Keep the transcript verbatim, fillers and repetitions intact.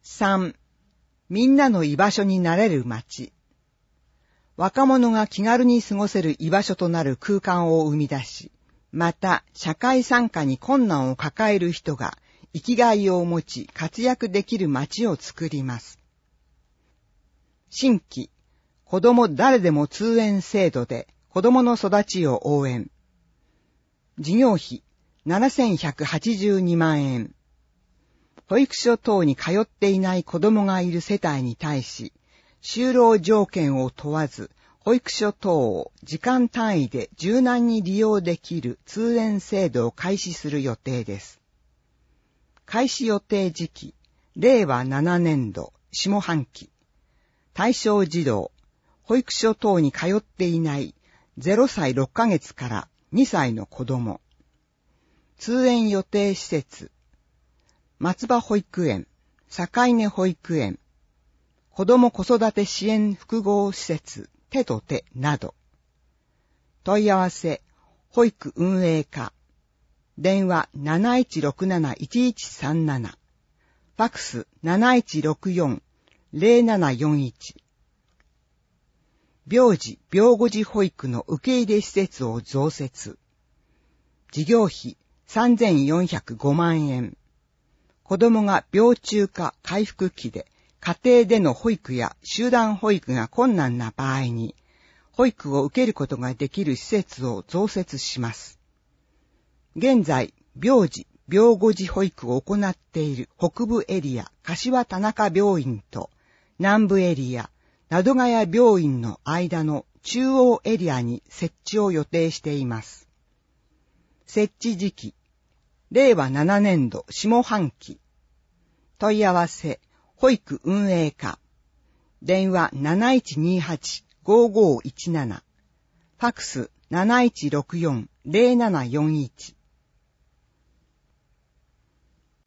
さん、みんなの居場所になれる街。若者が気軽に過ごせる居場所となる空間を生み出し、また社会参加に困難を抱える人が生きがいを持ち活躍できる街を作ります。新規、子ども誰でも通園制度で子どもの育ちを応援。事業費ななせんひゃくはちじゅうにまんえん。保育所等に通っていない子どもがいる世帯に対し、就労条件を問わず、保育所等を時間単位で柔軟に利用できる通園制度を開始する予定です。開始予定時期、れいわななねんど下半期。対象児童、保育所等に通っていないゼロさいろっかげつからにさいの子ども。通園予定施設、松葉保育園、境根保育園、子ども子育て支援複合施設、手と手など。問い合わせ、保育運営課。電話 なないちろくなないちいちさんなな。ファックス なないちろくよん ぜろななよんいち。病児・病後児保育の受け入れ施設を増設。事業費さんぜんよんひゃくごまんえん。子供が病中か回復期で家庭での保育や集団保育が困難な場合に保育を受けることができる施設を増設します。現在、病児・病後児保育を行っている北部エリア柏田中病院と南部エリア灘ヶ谷病院の間の中央エリアに設置を予定しています。設置時期、れいわななねんど下半期。問い合わせ、保育運営課。電話 なないちにはち ごごいちなな。ファックス なないちろくよん ぜろななよんいち。